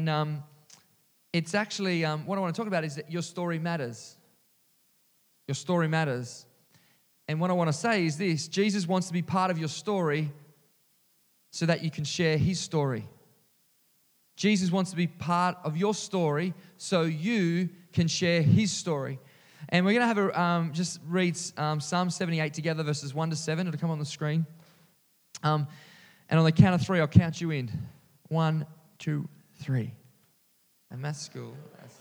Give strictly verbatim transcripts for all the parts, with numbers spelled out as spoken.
And um, it's actually, um, what I want to talk about is that your story matters. Your story matters. And what I want to say is this: Jesus wants to be part of your story so that you can share his story. Jesus wants to be part of your story so you can share his story. And we're going to have a, um, just read um, Psalm seventy-eight together, verses one to seven. It'll come on the screen. Um, and on the count of three, I'll count you in. One, two, three. And math school. That's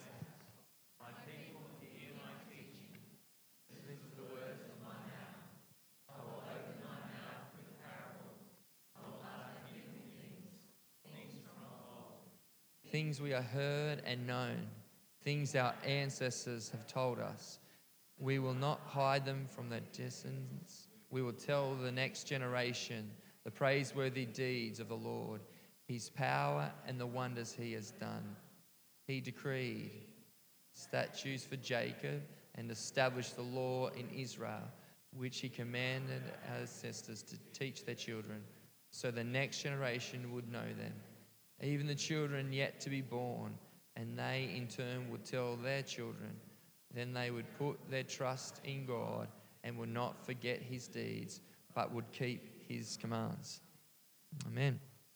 things we have heard and known, things our ancestors have told us. We will not hide them from their descendants. We will tell the next generation the praiseworthy deeds of the Lord, his power and the wonders he has done. He decreed statutes for Jacob and established the law in Israel, which he commanded our ancestors to teach their children, so the next generation would know them. Even the children yet to be born, and they in turn would tell their children. Then they would put their trust in God and would not forget his deeds, but would keep his commands. Amen.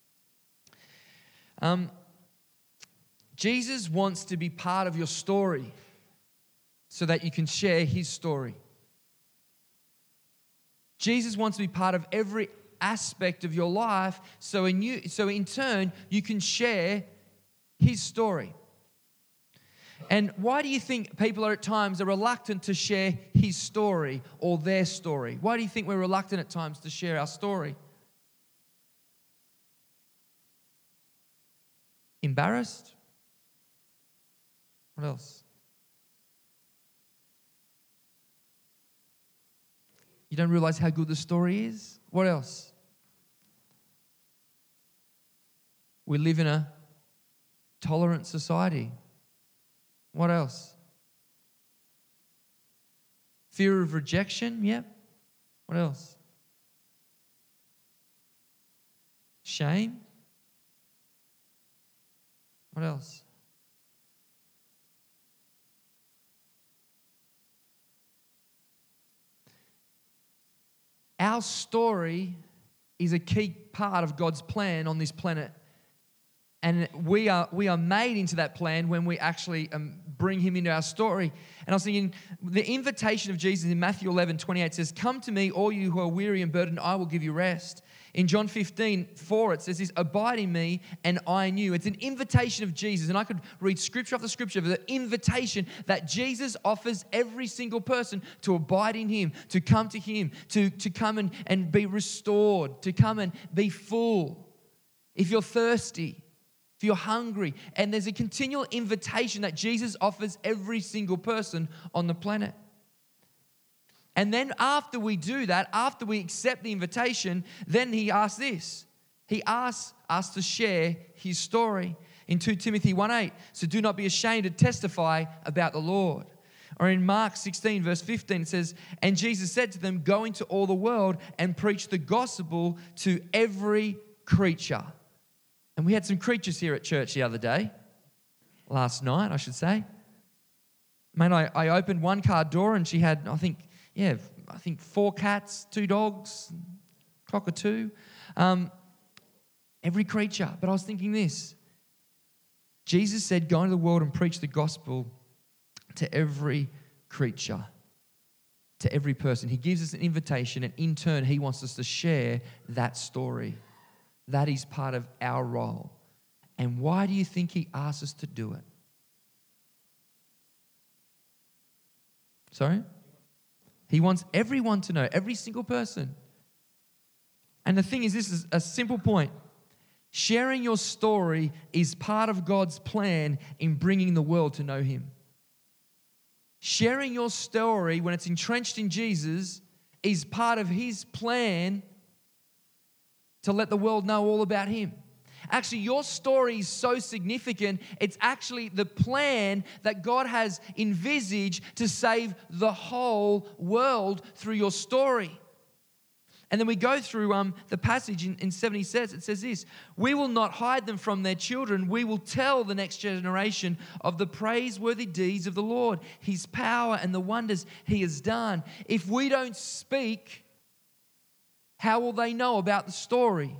Um, Jesus wants to be part of your story so that you can share his story. Jesus wants to be part of every aspect of your life, so in you, so in turn, you can share his story. And why do you think people are at times are reluctant to share his story or their story? Why do you think we're reluctant at times to share our story? Embarrassed? What else? You don't realize how good the story is? What else? We live in a tolerant society. What else? Fear of rejection? Yep. What else? Shame? What else? Our story is a key part of God's plan on this planet. And we are we are made into that plan when we actually um, bring him into our story. And I was thinking, the invitation of Jesus in Matthew eleven twenty-eight says, "Come to me, all you who are weary and burdened, I will give you rest." In John fifteen four, it says this, "Abide in me and I in you." It's an invitation of Jesus. And I could read scripture after scripture of the invitation that Jesus offers every single person to abide in him, to come to him, to, to come and, and be restored, to come and be full. If you're thirsty, if you're hungry, and there's a continual invitation that Jesus offers every single person on the planet. And then after we do that, after we accept the invitation, then he asks this. He asks us to share his story in Second Timothy one eight. So do not be ashamed to testify about the Lord. Or in Mark sixteen verse fifteen, it says, "And Jesus said to them, go into all the world and preach the gospel to every creature." And we had some creatures here at church the other day. Last night, I should say. Man, I, I opened one car door and she had, I think, yeah, I think four cats, two dogs, cockatoo. Um, every creature. But I was thinking this. Jesus said, go into the world and preach the gospel to every creature, to every person. He gives us an invitation, and in turn, he wants us to share that story. That is part of our role. And why do you think he asks us to do it? Sorry? He wants everyone to know, every single person. And the thing is, this is a simple point. Sharing your story is part of God's plan in bringing the world to know him. Sharing your story, when it's entrenched in Jesus, is part of his plan to let the world know all about him. Actually, your story is so significant, it's actually the plan that God has envisaged to save the whole world through your story. And then we go through um, the passage in, in seventy says, it says this, we will not hide them from their children. We will tell the next generation of the praiseworthy deeds of the Lord, his power and the wonders he has done. If we don't speak, how will they know about the story?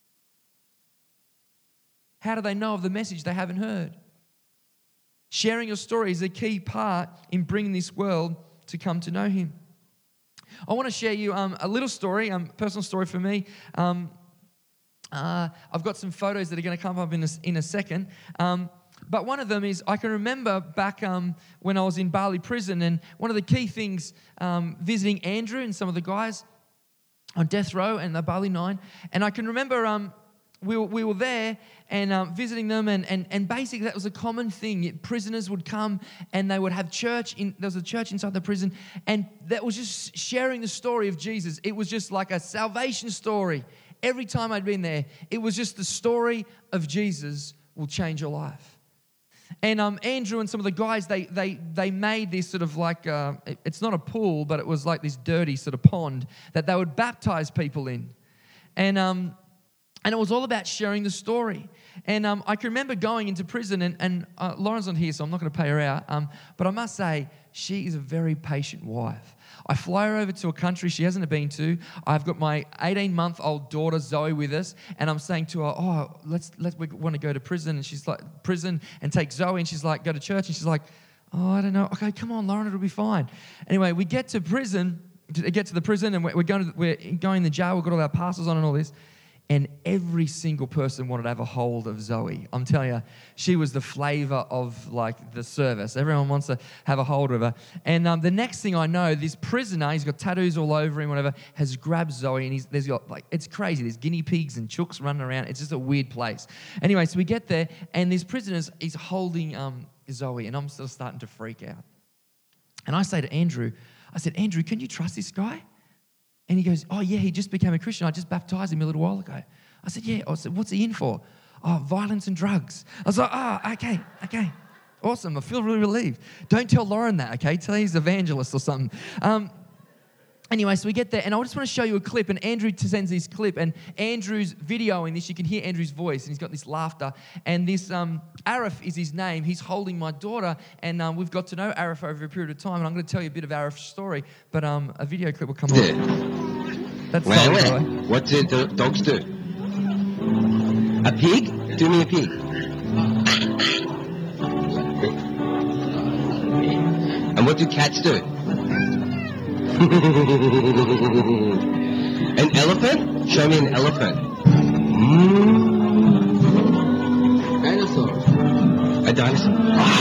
How do they know of the message they haven't heard? Sharing your story is a key part in bringing this world to come to know him. I want to share you um, a little story, um, personal story for me. Um, uh, I've got some photos that are going to come up in a, in a second. Um, but one of them is I can remember back um, when I was in Bali prison, and one of the key things, um, visiting Andrew and some of the guys on death row and the Bali Nine. And I can remember um, we, were, we were there and um, visiting them, and, and, and basically that was a common thing. Prisoners would come and they would have church. In, there was a church inside the prison, and that was just sharing the story of Jesus. It was just like a salvation story. Every time I'd been there, it was just the story of Jesus will change your life. And um, Andrew and some of the guys, they they they made this sort of like, uh, it, it's not a pool, but it was like this dirty sort of pond that they would baptize people in. And um, and it was all about sharing the story. And um, I can remember going into prison, and, and uh, Lauren's not here, so I'm not going to pay her out. Um, but I must say, she is a very patient wife. I fly her over to a country she hasn't been to. I've got my eighteen-month-old daughter Zoe with us, and I'm saying to her, "Oh, let's let we want to go to prison." And she's like, "Prison," and take Zoe, and she's like, "Go to church," and she's like, "Oh, I don't know." Okay, come on, Lauren, it'll be fine. Anyway, we get to prison, to get to the prison, and we're going to we're going to jail. We've got all our passes on and all this. And every single person wanted to have a hold of Zoe. I'm telling you, she was the flavor of like the service. Everyone wants to have a hold of her. And um, the next thing I know, this prisoner, he's got tattoos all over him, whatever, has grabbed Zoe, and he's there's got like, it's crazy. There's guinea pigs and chooks running around. It's just a weird place. Anyway, so we get there, and this prisoner is holding um, Zoe, and I'm still starting to freak out. And I say to Andrew, I said, "Andrew, can you trust this guy?" And he goes, "Oh, yeah, he just became a Christian. I just baptized him a little while ago." I said, "Yeah." I said, "What's he in for?" "Oh, violence and drugs." I was like, "Oh, okay, okay. Awesome. I feel really relieved." Don't tell Lauren that, okay? Tell her he's evangelist or something. Um, anyway, so we get there, and I just want to show you a clip, and Andrew sends this clip, and Andrew's videoing this. You can hear Andrew's voice, and he's got this laughter. And this um, Arif is his name. He's holding my daughter, and um, we've got to know Arif over a period of time, and I'm going to tell you a bit of Arif's story, but um, a video clip will come on. That's well, sorry, well. What do the dogs do? A pig? Do me a pig. And what do cats do? An elephant? Show me an elephant. Mm. Dinosaur. A dinosaur.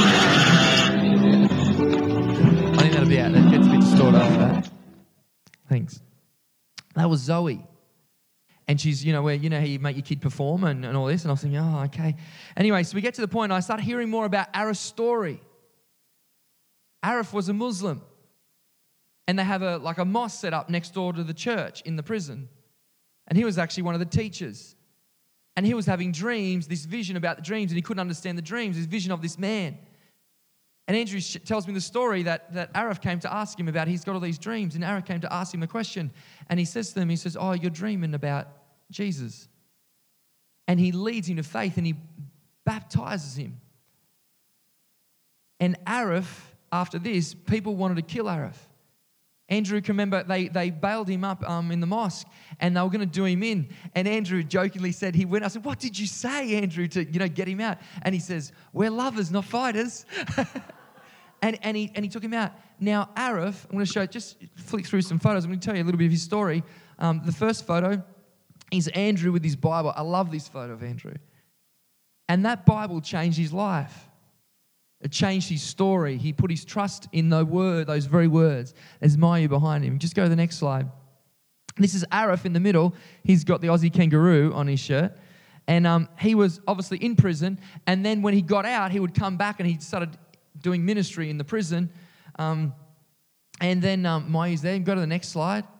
I think that'll be out. That gets a bit distorted after that. Thanks. That was Zoe. And she's, you know, where, you know, how you make your kid perform and, and all this. And I was thinking, oh, okay. Anyway, so we get to the point, and I start hearing more about Arif's story. Arif was a Muslim. And they have a like a mosque set up next door to the church in the prison. And he was actually one of the teachers. And he was having dreams, this vision about the dreams, and he couldn't understand the dreams, this vision of this man. And Andrew sh- tells me the story that, that Arif came to ask him about. He's got all these dreams, and Arif came to ask him a question. And he says to them, he says, "Oh, you're dreaming about Jesus." And he leads him to faith, and he baptizes him. And Arif, after this, people wanted to kill Arif. Andrew can remember they, they bailed him up um, in the mosque, and they were going to do him in. And Andrew jokingly said he went. I said, "What did you say, Andrew, to you know get him out?" And he says, "We're lovers, not fighters." and and he and he took him out. Now Arif, I'm going to show. Just flick through some photos. I'm going to tell you a little bit of his story. Um, the first photo is Andrew with his Bible. I love this photo of Andrew. And that Bible changed his life. It changed his story. He put his trust in the word, those very words. There's Mayu behind him. Just go to the next slide. This is Arif in the middle. He's got the Aussie kangaroo on his shirt. And um, he was obviously in prison. And then when he got out, he would come back and he started doing ministry in the prison. Um, and then um, Mayu's there. Go to the next slide.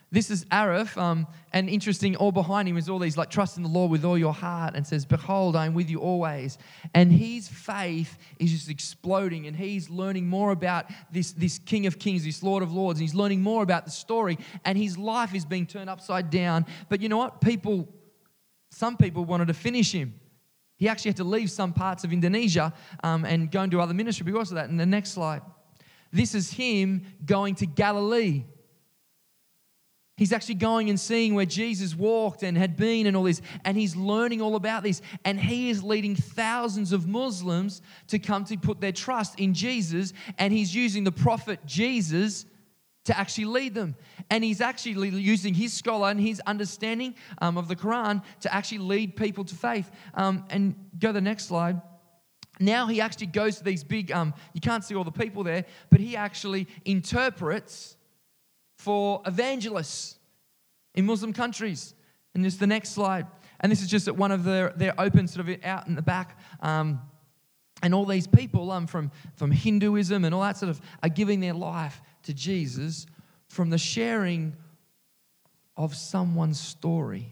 This is Araph, um, and interesting, all behind him is all these, like, trust in the Lord with all your heart, and says, behold, I am with you always. And his faith is just exploding, and he's learning more about this, this King of Kings, this Lord of Lords, and he's learning more about the story, and his life is being turned upside down. But you know what? People, some people wanted to finish him. He actually had to leave some parts of Indonesia um, and go and do other ministry because of that. And the next slide. This is him going to Galilee. He's actually going and seeing where Jesus walked and had been and all this, and he's learning all about this. And he is leading thousands of Muslims to come to put their trust in Jesus, and he's using the prophet Jesus to actually lead them. And he's actually using his scholar and his understanding um, of the Quran to actually lead people to faith. Um, and go to the next slide. Now he actually goes to these big, um, you can't see all the people there, but he actually interprets for evangelists in Muslim countries. And this is the next slide. And this is just at one of their, their open sort of out in the back. Um, and all these people um, from, from Hinduism and all that sort of are giving their life to Jesus from the sharing of someone's story.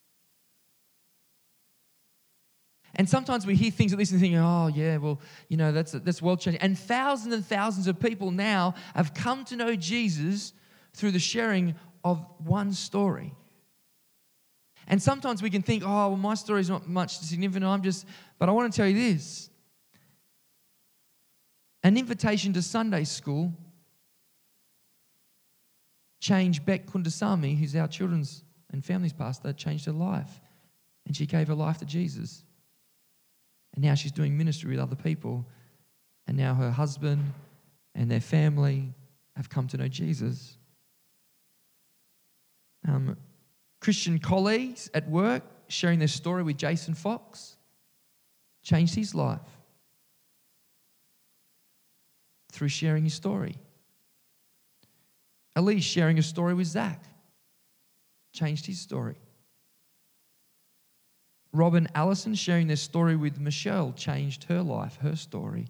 And sometimes we hear things like this and think, oh, yeah, well, you know, that's, that's world-changing. And thousands and thousands of people now have come to know Jesus through the sharing of one story. And sometimes we can think, oh, well, my story is not much significant. I'm just, but I want to tell you this. An invitation to Sunday school changed Beck Kundasamy, who's our children's and families pastor, changed her life. And she gave her life to Jesus. And now she's doing ministry with other people. And now her husband and their family have come to know Jesus. Um, Christian colleagues at work sharing their story with Jason Fox changed his life through sharing his story. Elise sharing a story with Zach changed his story. Rob and Allison sharing their story with Michelle changed her life, her story.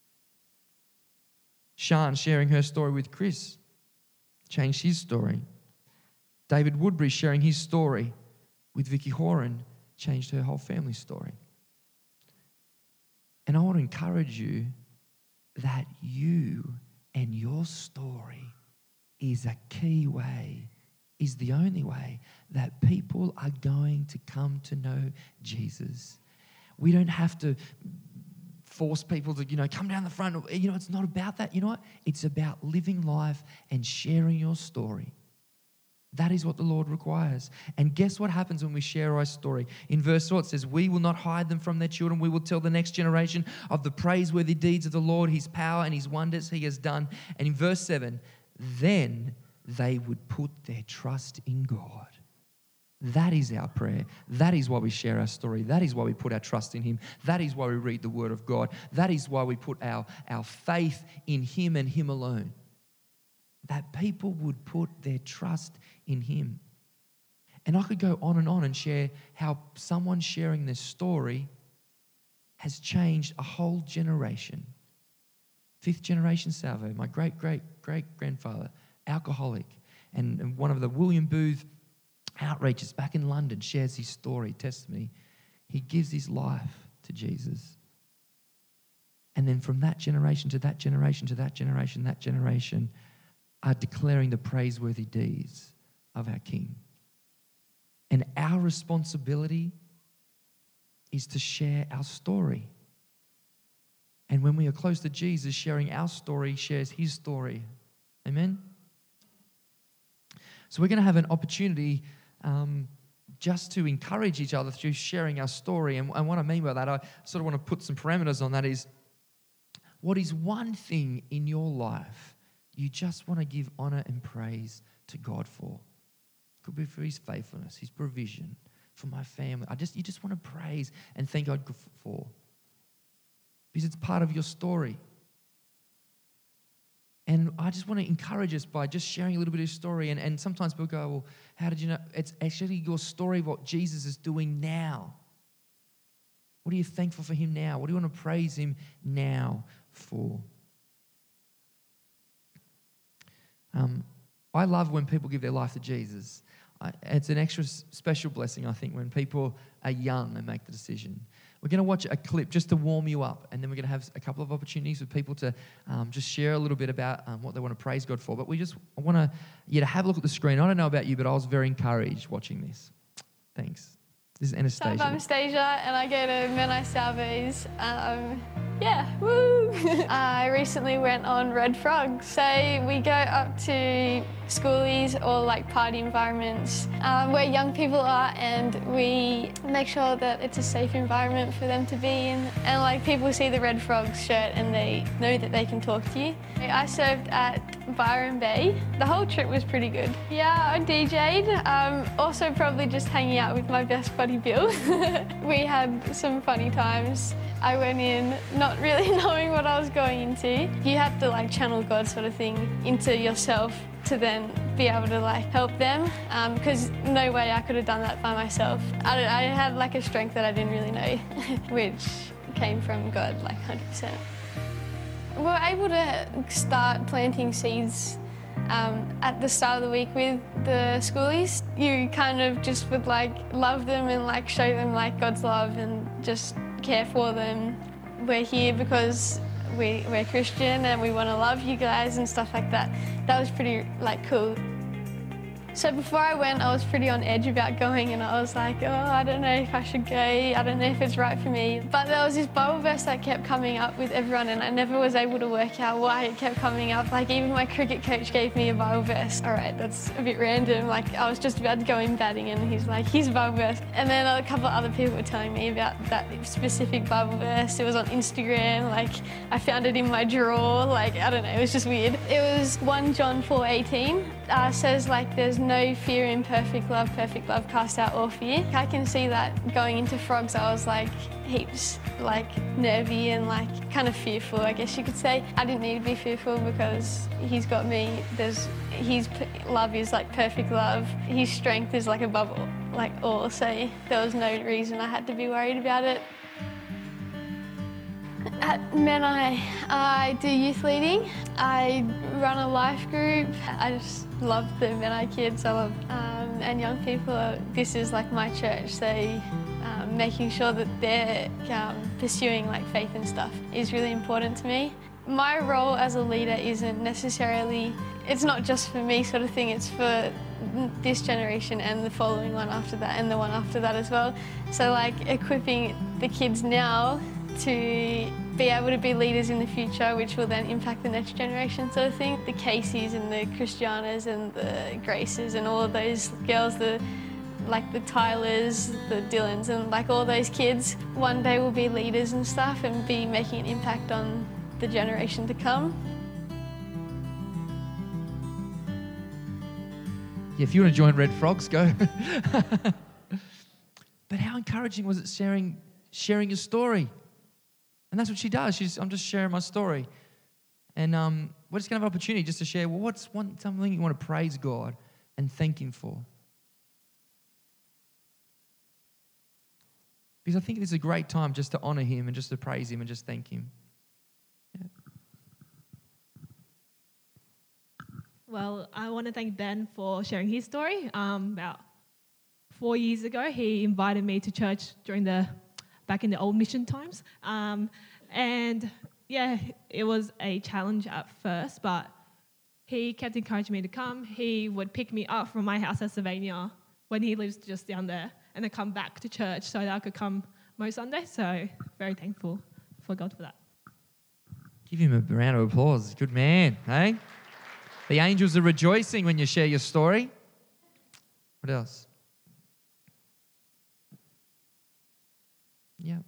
Sian sharing her story with Chris changed his story. David Woodbury sharing his story with Vicky Horan changed her whole family's story. And I want to encourage you that you and your story is a key way, is the only way that people are going to come to know Jesus. We don't have to force people to, you know, come down the front. You know, it's not about that. You know what? It's about living life and sharing your story. That is what the Lord requires. And guess what happens when we share our story? In verse four, it says, we will not hide them from their children. We will tell the next generation of the praiseworthy deeds of the Lord, his power and his wonders he has done. And in verse seven, then they would put their trust in God. That is our prayer. That is why we share our story. That is why we put our trust in him. That is why we read the word of God. That is why we put our, our faith in him and him alone. That people would put their trust in him. And I could go on and on and share how someone sharing this story has changed a whole generation. Fifth generation Salvo, my great, great, great grandfather, alcoholic. And, and one of the William Booth outreaches back in London shares his story, testimony. He gives his life to Jesus. And then from that generation to that generation to that generation, that generation are declaring the praiseworthy deeds of our King. And our responsibility is to share our story. And when we are close to Jesus, sharing our story shares his story. Amen? So we're going to have an opportunity um, just to encourage each other through sharing our story. And, and what I mean by that, I sort of want to put some parameters on that is, what is one thing in your life you just want to give honor and praise to God for? Could be for his faithfulness, his provision, for my family. I just You just want to praise and thank God for. Because it's part of your story. And I just want to encourage us by just sharing a little bit of story. And, and sometimes people go, well, how did you know? It's actually your story of what Jesus is doing now. What are you thankful for him now? What do you want to praise him now for? Um, I love when people give their life to Jesus. I, it's an extra s- special blessing, I think, when people are young and make the decision. We're going to watch a clip just to warm you up, and then we're going to have a couple of opportunities for people to um, just share a little bit about um, what they want to praise God for. But we just want to, you to have a look at the screen. I don't know about you, but I was very encouraged watching this. Thanks. This is Anastasia. So I'm Anastasia, and I go to Menai Salves. Um, yeah, woo! I recently went on Red Frog. So we go up to schoolies or like party environments um, where young people are, and we make sure that it's a safe environment for them to be in. And like people see the Red Frog shirt and they know that they can talk to you. I served at Byron Bay. The whole trip was pretty good. Yeah, I D J'd. Um, also probably just hanging out with my best buddy Bill. We had some funny times. I went in not really knowing what I was going into. You have to like channel God sort of thing into yourself to then be able to like help them, because um, no way I could have done that by myself. I, I had like a strength that I didn't really know, which came from God like one hundred percent. We were able to start planting seeds um, at the start of the week with the schoolies. You kind of just would like love them and like show them like God's love and just care for them. We're here because we, we're Christian and we want to love you guys and stuff like that. That was pretty like cool. So before I went, I was pretty on edge about going, and I was like, oh, I don't know if I should go. I don't know if it's right for me. But there was this Bible verse that kept coming up with everyone, and I never was able to work out why it kept coming up. Like even my cricket coach gave me a Bible verse. All right, that's a bit random. Like I was just about to go in batting, and he's like, here's a Bible verse. And then a couple of other people were telling me about that specific Bible verse. It was on Instagram. Like I found it in my drawer. Like I don't know, it was just weird. It was First John four eighteen. Uh, says like there's no fear in perfect love, perfect love casts out all fear. I can see that going into frogs I was like heaps like nervy and like kind of fearful, I guess you could say. I didn't need to be fearful because he's got me. There's his love is like perfect love. His strength is like above all, like all, so there was no reason I had to be worried about it. At Menai, I do youth leading. I run a life group. I just love the Menai kids. I love um, and young people. This is like my church, so um, making sure that they're um, pursuing like faith and stuff is really important to me. My role as a leader isn't necessarily, it's not just for me sort of thing, it's for this generation and the following one after that and the one after that as well. So like equipping the kids now to be able to be leaders in the future, which will then impact the next generation sort of thing. The Caseys and the Christianas and the Graces and all of those girls, the like the Tylers, the Dylans and like all those kids, one day will be leaders and stuff and be making an impact on the generation to come. Yeah, if you want to join Red Frogs, go. But how encouraging was it sharing sharing your story? And that's what she does. She's, I'm just sharing my story. And um, we're just going to have an opportunity just to share, well, what's one something you want to praise God and thank Him for? Because I think this is a great time just to honour Him and just to praise Him and just thank Him. Yeah. Well, I want to thank Ben for sharing his story. Um, about four years ago, he invited me to church during the back in the old mission times. Um, and yeah, it was a challenge at first, but he kept encouraging me to come. He would pick me up from my house at Sylvania when he lives just down there and then come back to church so that I could come most Sundays. So very thankful for God for that. Give him a round of applause. Good man, hey? The angels are rejoicing when you share your story. What else? Yeah.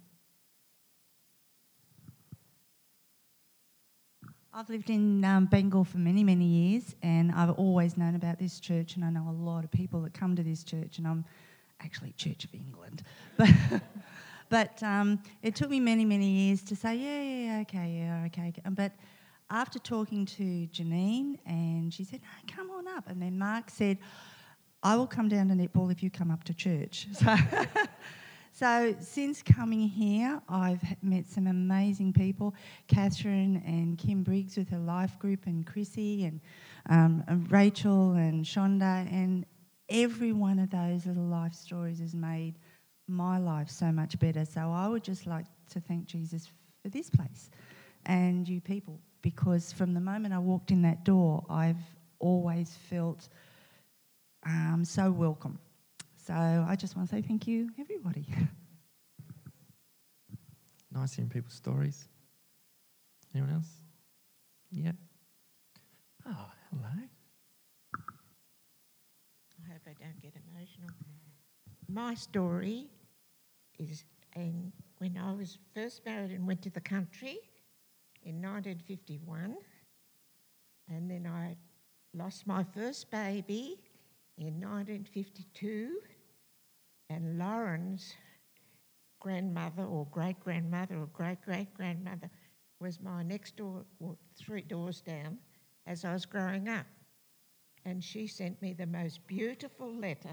I've lived in um, Bengal for many, many years, and I've always known about this church, and I know a lot of people that come to this church, and I'm actually Church of England. But but um, it took me many, many years to say, yeah, yeah, okay, yeah, okay. But after talking to Janine, and she said, no, come on up. And then Mark said, I will come down to netball if you come up to church. So, So since coming here, I've h- met some amazing people. Catherine and Kim Briggs with her life group, and Chrissy and, um, and Rachel and Shonda, and every one of those little life stories has made my life so much better. So I would just like to thank Jesus for this place and you people, because from the moment I walked in that door, I've always felt um, so welcome. So I just want to say thank you, everybody. Nice hearing people's stories. Anyone else? Yeah. Oh, hello. I hope I don't get emotional. My story is in, when I was first married and went to the country in nineteen fifty-one, and then I lost my first baby in nineteen fifty-two, and Lauren's grandmother or great-grandmother or great-great-grandmother was my next door, or three doors down, as I was growing up. And she sent me the most beautiful letter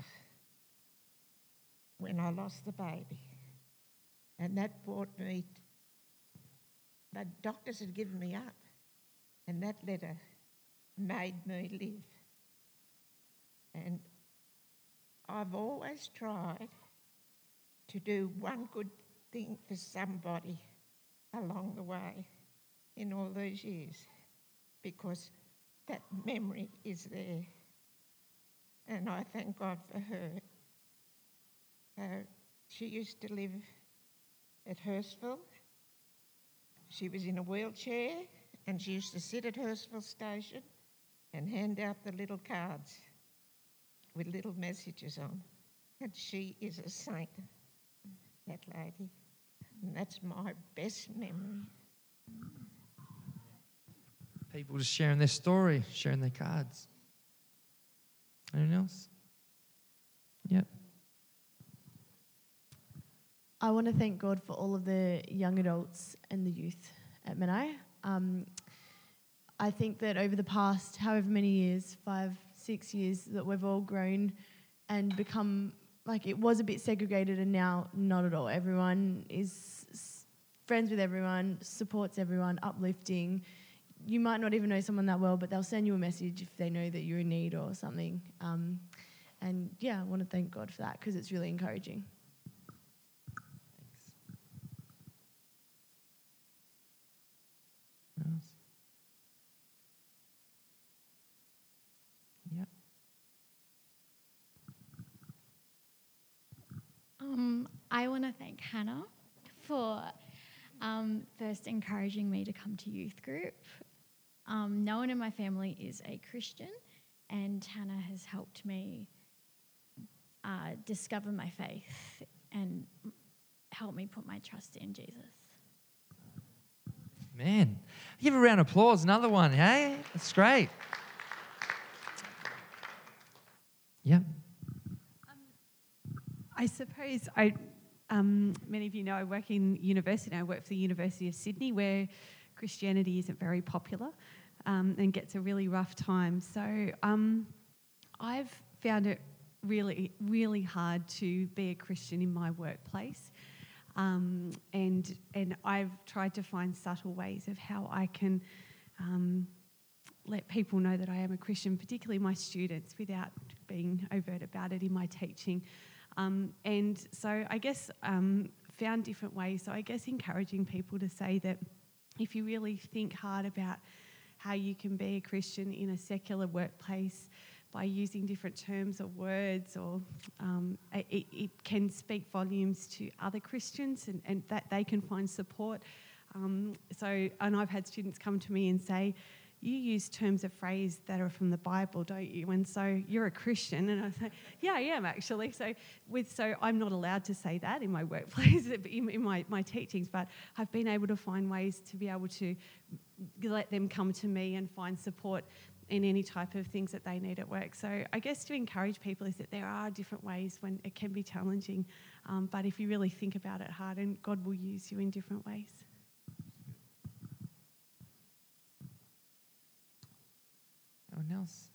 when I lost the baby. And that brought me, t- the doctors had given me up, and that letter made me live. And I've always tried to do one good thing for somebody along the way in all these years, because that memory is there. And I thank God for her. Uh, she used to live at Hurstville. She was in a wheelchair, and she used to sit at Hurstville Station and hand out the little cards with little messages on. And she is a saint, that lady. And that's my best memory. People just sharing their story, sharing their cards. Anyone else? Yep. I want to thank God for all of the young adults and the youth at Menai. Um, I think that over the past however many years, five, six years, that we've all grown and become, like, it was a bit segregated, and now not at all. Everyone is s- friends with everyone, supports everyone, uplifting. You might not even know someone that well, but they'll send you a message if they know that you're in need or something. Um, and yeah, I want to thank God for that, because it's really encouraging. Anyone else? Yep. Um, I want to thank Hannah for um, first encouraging me to come to youth group. Um, no one in my family is a Christian, and Hannah has helped me uh, discover my faith and help me put my trust in Jesus. Man, give a round of applause. Another one, hey? That's great. Yep. I suppose I, um, many of you know I work in university. I work for the University of Sydney, where Christianity isn't very popular um, and gets a really rough time. So um, I've found it really, really hard to be a Christian in my workplace. Um, and and I've tried to find subtle ways of how I can um, let people know that I am a Christian, particularly my students, without being overt about it in my teaching. Um, and so I guess um, found different ways. So I guess encouraging people to say that if you really think hard about how you can be a Christian in a secular workplace by using different terms or words, or um, it, it can speak volumes to other Christians, and, and that they can find support. Um, so, and I've had students come to me and say, you use terms of phrase that are from the Bible, don't you? And so you're a Christian. And I say, yeah, I am actually. So with so I'm not allowed to say that in my workplace, in, in my, my teachings, but I've been able to find ways to be able to let them come to me and find support in any type of things that they need at work. So I guess to encourage people is that there are different ways when it can be challenging, um, but if you really think about it hard, and God will use you in different ways. Anyone else?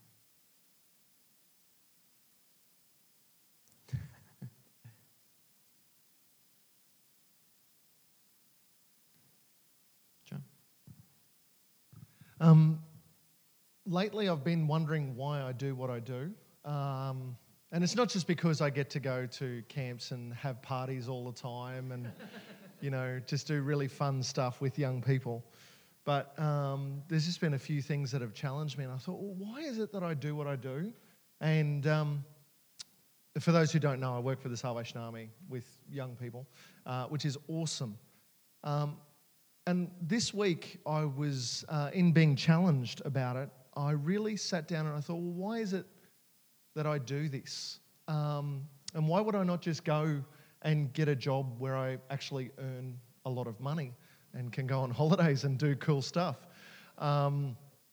Um, lately, I've been wondering why I do what I do. Um, and it's not just because I get to go to camps and have parties all the time and, you know, just do really fun stuff with young people. But um, there's just been a few things that have challenged me. And I thought, well, why is it that I do what I do? And um, for those who don't know, I work for the Salvation Army with young people, uh, which is awesome. Um, and this week, I was, uh, in being challenged about it, I really sat down and I thought, well, why is it that I do this? Um, and why would I not just go and get a job where I actually earn a lot of money and can go on holidays and do cool stuff? Um,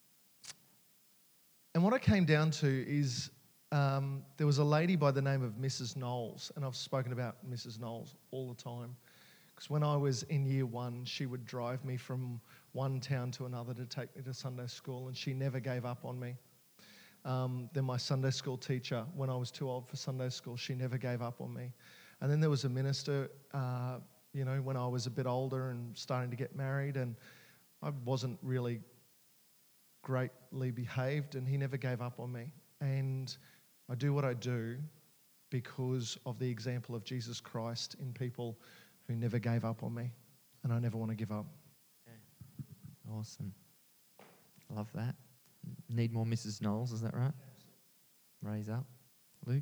and what I came down to is um, there was a lady by the name of Missus Knowles, and I've spoken about Missus Knowles all the time, because when I was in year one, she would drive me from one town to another to take me to Sunday school, and she never gave up on me. Um, then my Sunday school teacher, when I was too old for Sunday school, she never gave up on me. And then there was a minister, uh, you know, when I was a bit older and starting to get married, and I wasn't really greatly behaved, and he never gave up on me. And I do what I do because of the example of Jesus Christ in people who never gave up on me, and I never want to give up. Yeah. Awesome. I love that. Need more Missus Knowles, is that right? Raise up. Luke?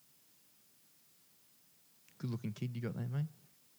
Good looking kid you got there, mate.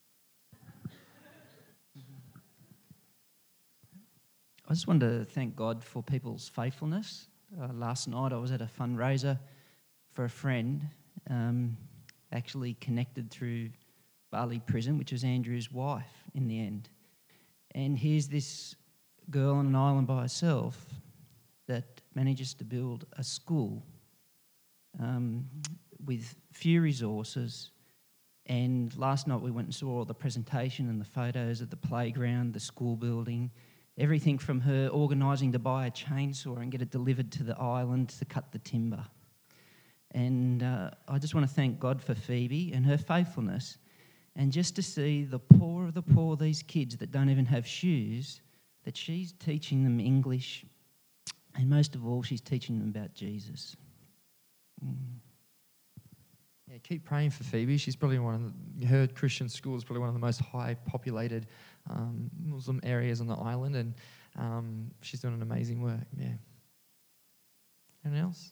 I just wanted to thank God for people's faithfulness. Uh, last night I was at a fundraiser for a friend, um, actually connected through Bali Prison, which was Andrew's wife in the end. And here's this girl on an island by herself that manages to build a school um, with few resources. And last night we went and saw all the presentation and the photos of the playground, the school building, everything from her organising to buy a chainsaw and get it delivered to the island to cut the timber. And uh, I just want to thank God for Phoebe and her faithfulness, and just to see the poor of the poor, these kids that don't even have shoes, that she's teaching them English, and most of all, she's teaching them about Jesus. Mm. Yeah, keep praying for Phoebe. She's probably one of the, her Christian school is probably one of the most high populated um, Muslim areas on the island, and um, she's doing an amazing work. Yeah. Anyone else?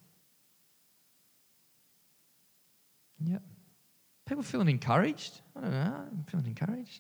Yep. People feeling encouraged? I don't know. I'm feeling encouraged.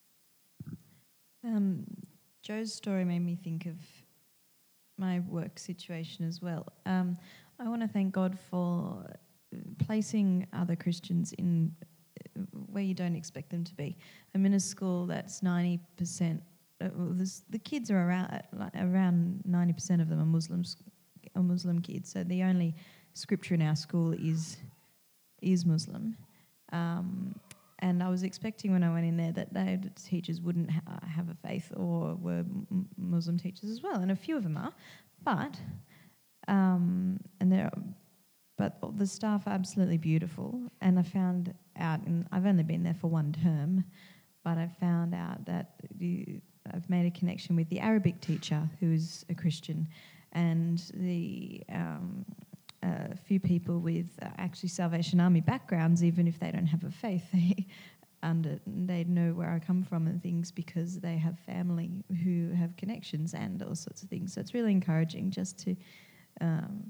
Um, Joe's story made me think of my work situation as well. Um, I want to thank God for placing other Christians in where you don't expect them to be. I'm in a school that's ninety percent, uh, well, the kids are around, like, around ninety percent of them are Muslims, are Muslim kids. So the only scripture in our school is is Muslim. Um, and I was expecting when I went in there that the teachers wouldn't ha- have a faith or were m- Muslim teachers as well, and a few of them are, but um, and there, but the staff are absolutely beautiful. And I found out, and I've only been there for one term, but I found out that the, I've made a connection with the Arabic teacher who's a Christian, and the um, a few people with uh, actually Salvation Army backgrounds, even if they don't have a faith, they under they know where I come from and things because they have family who have connections and all sorts of things. So it's really encouraging just to, um,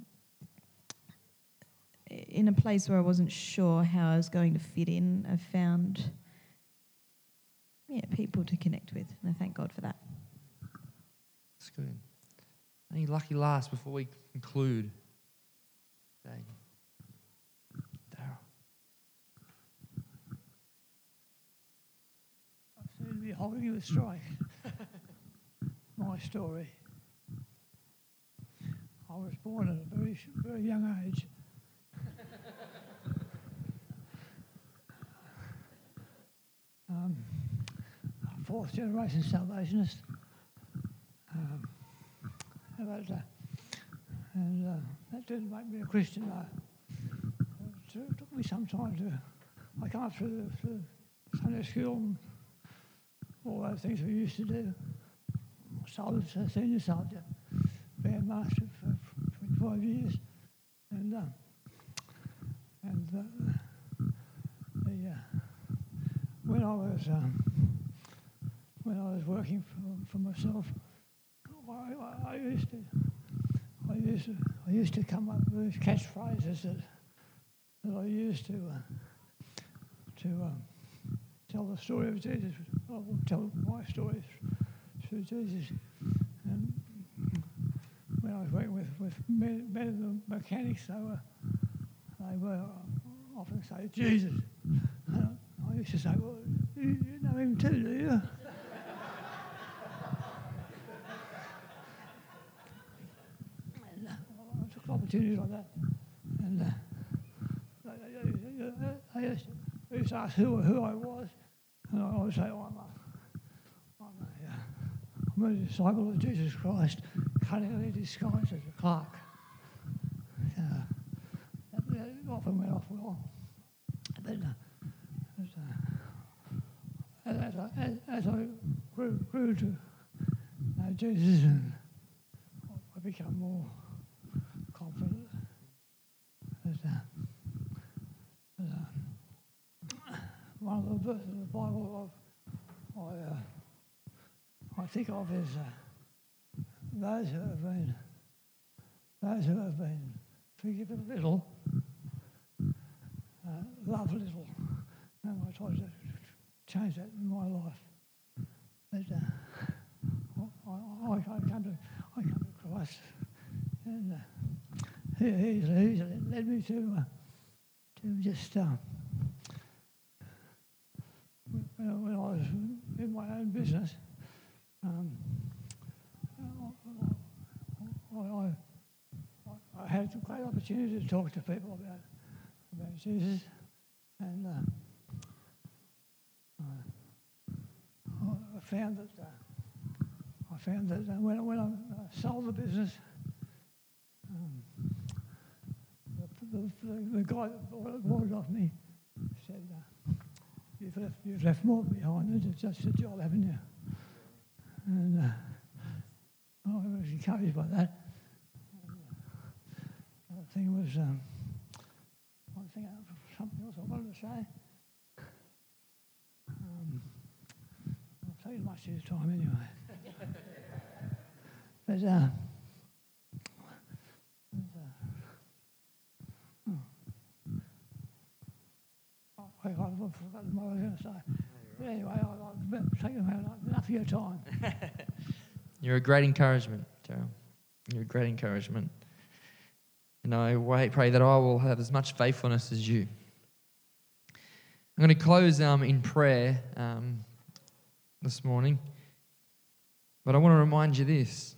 in a place where I wasn't sure how I was going to fit in, I found yeah people to connect with, and I thank God for that. That's good. Any lucky last before we conclude? Daryl. I seem to be holding you a strike. My story. I was born at a very, very young age. um, fourth generation Salvationist. Um, about that. And uh, that didn't make me a Christian, though. It took me some time to, I got through, through Sunday school and all those things we used to do. Soldier, senior soldier. bandmaster for twenty-five years, and um, and uh, the, uh, when I was um, when I was working for, for myself, I, I, I used to I used to I used to come up with these catchphrases that that I used to uh, to um, tell the story of Jesus. I will tell my stories through Jesus. And when I was working with with medical mechanics, they were they were often say Jesus. And I used to say, well, you, you know him too, do you? And, uh, I took opportunities like that, and uh, I, I, I, used to, I used to ask who who I was, and I would say, oh, I'm a, I'm a, uh, I'm a disciple of Jesus Christ, cunningly disguised as a clerk. Uh, that, that often went off well. But uh, as, uh, as, as, I, as, as I grew, grew to know Jesus, and I became more confident that, uh, that uh, one of the verses of the Bible I, I, uh, I think of is uh, those who have been those who have been forgiven little, uh, love little, and I tried to change that in my life. But uh, I, I, I come to I come to Christ, and uh, he, he's, he's led me to uh, to just uh, when, I, when I was in my own business. Um, I, I, I had a great opportunity to talk to people about about Jesus, and uh, I found that uh, I found that uh, when when I uh, sold the business, um, the, the, the, the guy that bought it, bought it off me said, uh, "You've left you've left more behind than just a job, haven't you?" And uh, I was encouraged by that. The other thing was um, one thing, something else I wanted to say. Um, I'll tell you much of your time anyway. But uh, uh, oh, I, I've forgotten what I was going to say. But anyway, I'll, I'll take enough of your time. You're a great encouragement, Gerald. You're a great encouragement. And I wait, pray that I will have as much faithfulness as you. I'm going to close um, in prayer um, this morning. But I want to remind you this.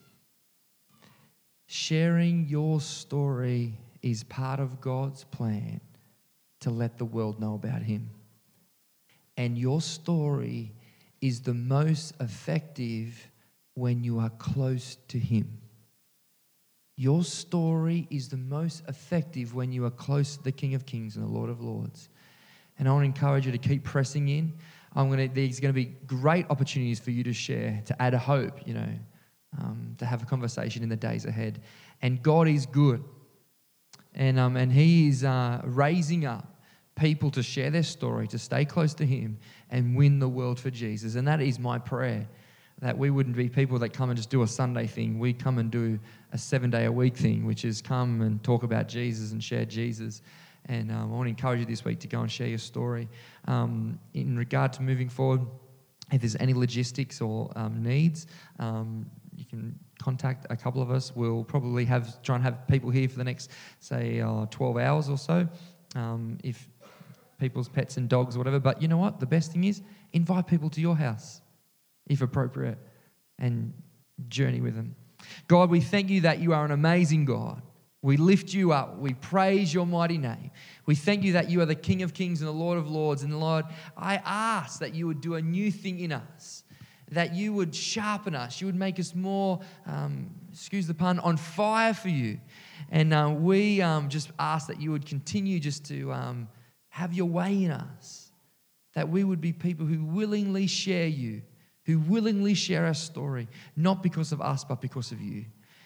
Sharing your story is part of God's plan to let the world know about him. And your story is the most effective when you are close to him. Your story is the most effective when you are close to the King of Kings and the Lord of Lords. And I want to encourage you to keep pressing in. I'm going to, there's going to be great opportunities for you to share, to add hope, you know, um, to have a conversation in the days ahead. And God is good. And, um, and he is uh, raising up people to share their story, to stay close to him and win the world for Jesus. And that is my prayer, that we wouldn't be people that come and just do a Sunday thing. We come and do a seven-day-a-week thing, which is come and talk about Jesus and share Jesus. And um, I want to encourage you this week to go and share your story. Um, in regard to moving forward, if there's any logistics or um, needs, um, you can contact a couple of us. We'll probably have try and have people here for the next, say, uh, twelve hours or so. Um, if people's pets and dogs or whatever. But you know what? The best thing is invite people to your house, if appropriate, and journey with them. God, we thank you that you are an amazing God. We lift you up. We praise your mighty name. We thank you that you are the King of Kings and the Lord of Lords. And Lord, I ask that you would do a new thing in us, that you would sharpen us. You would make us more, um, excuse the pun, on fire for you. And uh, we um, just ask that you would continue just to um, have your way in us, that we would be people who willingly share you, who willingly share our story, not because of us, but because of you.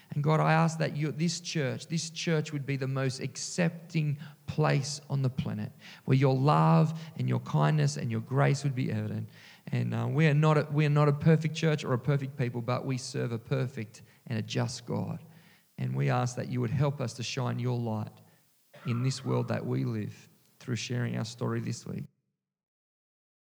And God, I ask that you, this church, this church would be the most accepting place on the planet, where your love and your kindness and your grace would be evident. And uh, we are not a, we are not a perfect church or a perfect people, but we serve a perfect and a just God. And we ask that you would help us to shine your light in this world that we live through sharing our story this week.